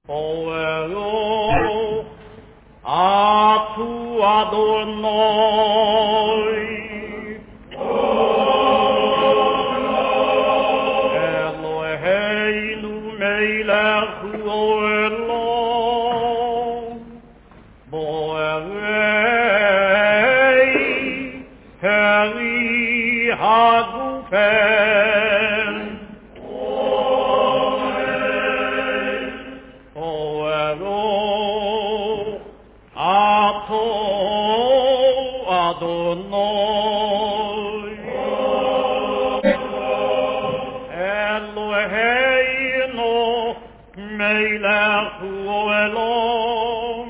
Poero a tu Adonai Eloheinu melech olam Boerei heri hagufen Poero ato Adonai Eloheinu melech olam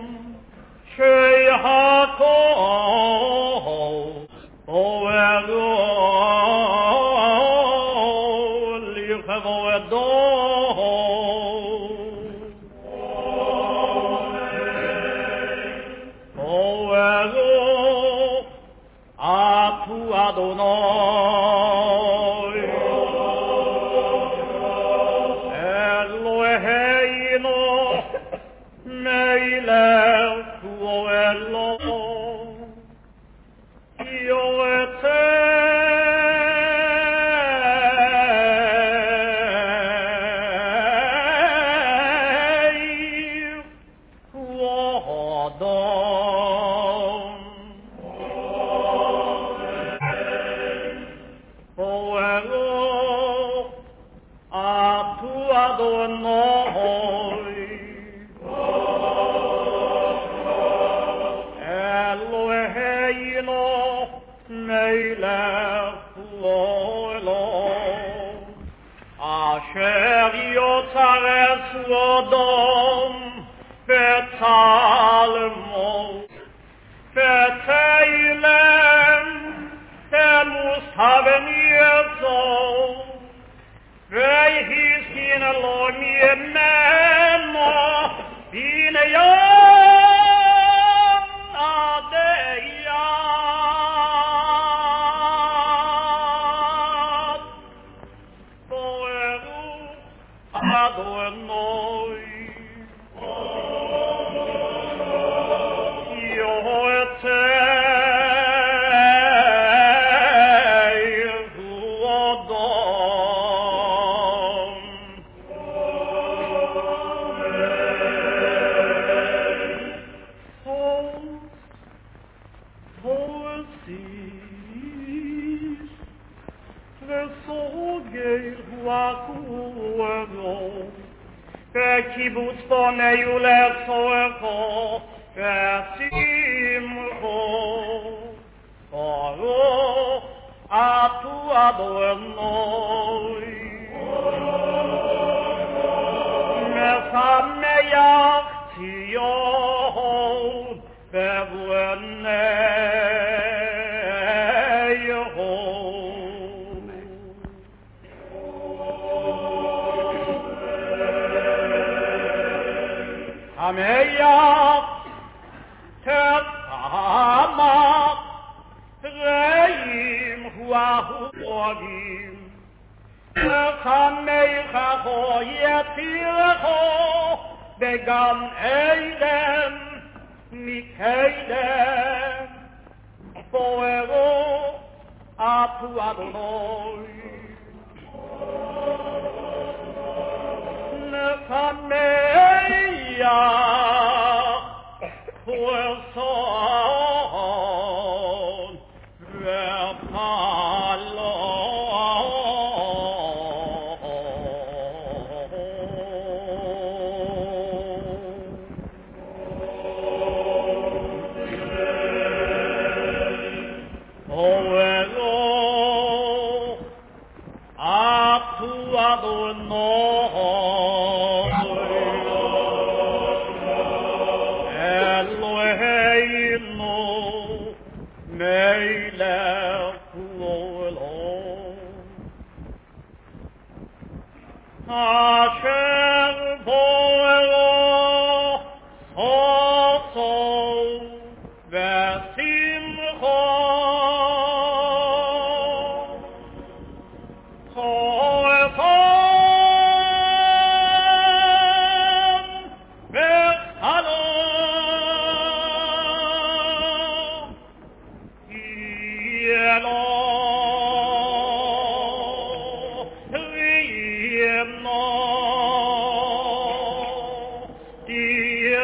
shehakol poero lichavodo poero atu Adonai Eloheinu melech olam Yoetei Odom Poero atu Adonai Eloheinu melech olam Asher yotzarez Odom betalmo beteilem bemustaven yezol Vehis in a lormi emeno in a yom adeyat Poeru Adonai Yoetei Odom Poesis Vesogel Huakuero Bekibutz Bonei Ulefsoeko Besimcho Oro atu Adonai Mesameach Tzion Bevueneho Ameach Tefamach Reim Huahuolim Lechameichacho Yetircho Began Eidem Mikeidem Poero atu Adonai Lechameiach Huelson Adonai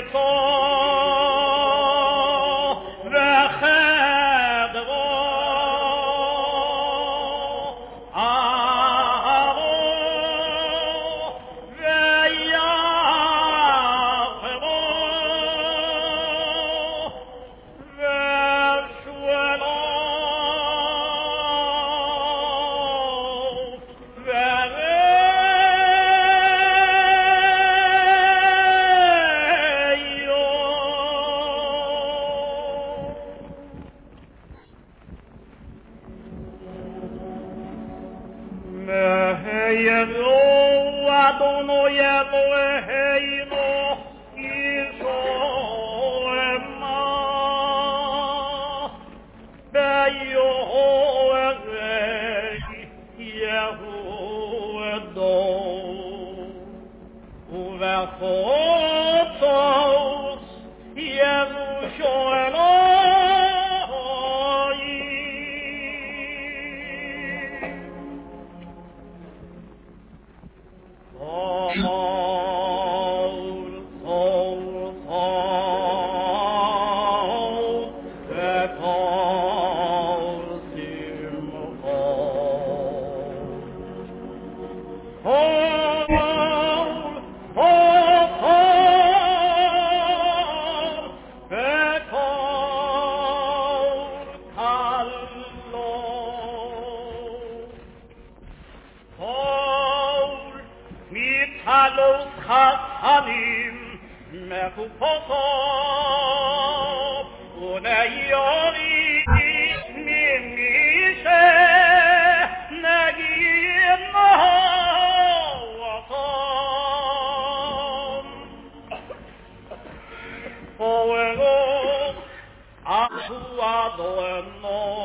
Atua dono